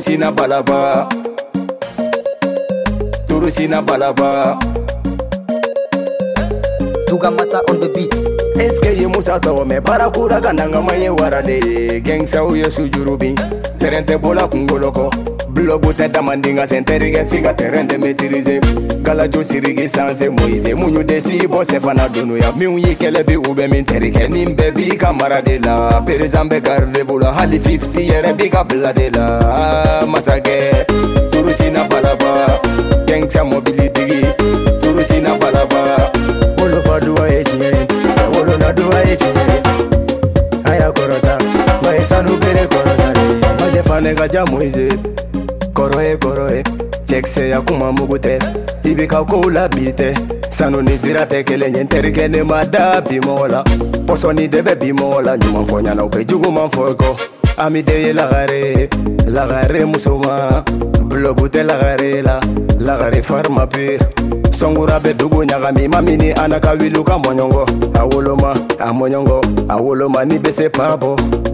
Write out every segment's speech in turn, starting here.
Turusina balaba, Turusina balaba. Duga Massa on the beats. Eske ye musa tawo me barakura kananga manye warade. Gangsa uye sujurubi, terente bola kungoloko. Blogu te damandinga senterige figa terende maîtriser. Galajo sirigi sanse Moïse munyu desi bo sefana dunu ya miunyi kelebi ube min terike nimbe bi camarade la. Perizambe garde bula hali 50 yere bi kabla de la. Masake Turusina balaba, gangsa mobility Turusina balaba. Olo fadua echiye, olo nadua echiye. Aya korota, maesanu bere korota. Maje fanega jamuize. Koroe, chekse ya kuma mugute. Ibika koula bite. Sanu nizira tekele nyenterike ne mada bimola. Poso ni debe bimola. Nyuma mfonya na upe jugu manfoko. Amideye lagare musoma. Blogute lagare farma pire. Songura be dugu nyagami mamini anaka wiluka monyongo. Awoloma ni bese pabo.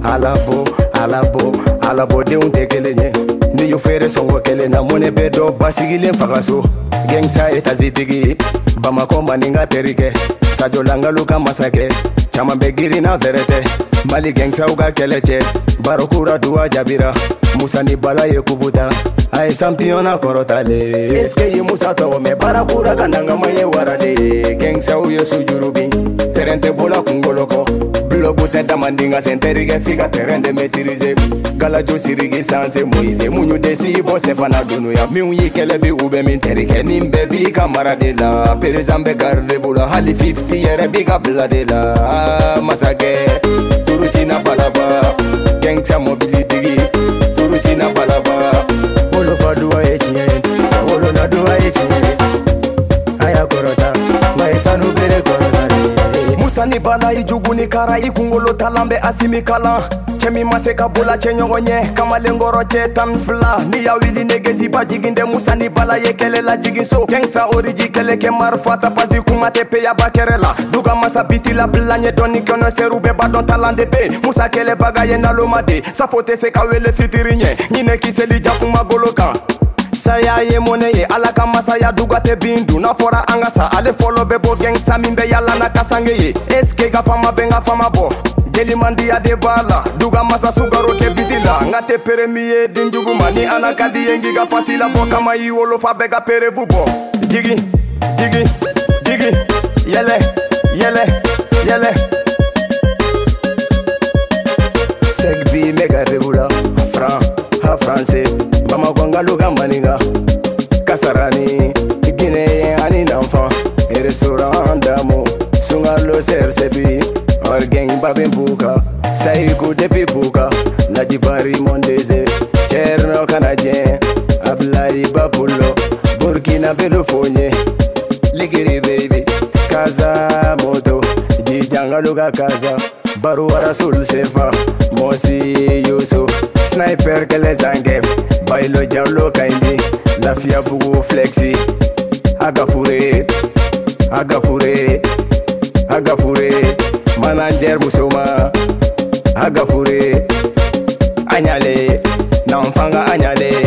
Alabo de unte kelenye. Ni yo fere songo kele na mone bedo basigile fagaso. Gangsa etazitigi Bamako maninga terike. Sajo langa luka masake. Chama begiri na verete. Mali gangsa uga keleche. Barokura duwa jabira. Musa ni bala ye kubuta. Ay sampiona korotale. Eske ye musa tawo me barakura kananga manye warade. Gangsa uye sujurubi, terente bola kungoloko. Blogu te damandinga senterige figa terende maîtriser. Galajo sirigi sanse Moïse munyu desi bo sefana dunu ya miunyi kelebi ube min terike nimbe bi camarade la. Perizambe garde bula hali 50 yere bi kabla de la. Masake Turusina balaba, gangsta mobility Turusina balaba. Olo fadua echiye, olo nadua echiye. Aya korota, maesanu bere korota. Musa ni bala ijugu ni kara ikungolo talambe asimi kala. Chemi maseka bola chenyongonye kama lengoro che tanfla. Ni ya wili negezi ba jiginde Musa ni bala yekele la jiginso. Gangsa origi kele ke marfata pasi kumate pe ya bakerela. Duga Massa biti la blanye doni kono serube ba don talande pe. Musa kele bagaye na lomade. Safote se kawele fitirinye. Nine kiseli jakuma golokan. Saya ye moneye alaka Massa ya duga te bindu. Na fora angasa ale follow bebo gangsa mimbe yala na kasangeye. Eske ga fama benga fama bo. Jeli mandi ya de bala, Duga Massa sugaro ke bitila. Ngate pere miye dinjugu mani anakadi yengi ga fasila bo kama iwolo fa bega pere bubo. Jigi, yele. Segbi mega rebula, ha français, mama gwanga luga maninga. Kasarani, Guinée ani n'enfant, et restaurant d'amour, sungalo sersebi. Orgeng babin buka, saiko depi buka. La jibari mondeze, cherno canadien. Ablai bapulo, Burkina Belofonye. Ligiri baby, Kaza moto. Jijanga luga kaza, Baruara sul sefa. Mosi yusu, sniper kele zange. Bailo jalo kaindi, lafia bugu flexi. Agafure. Manager musoma Agafure Anyale Namfanga anyale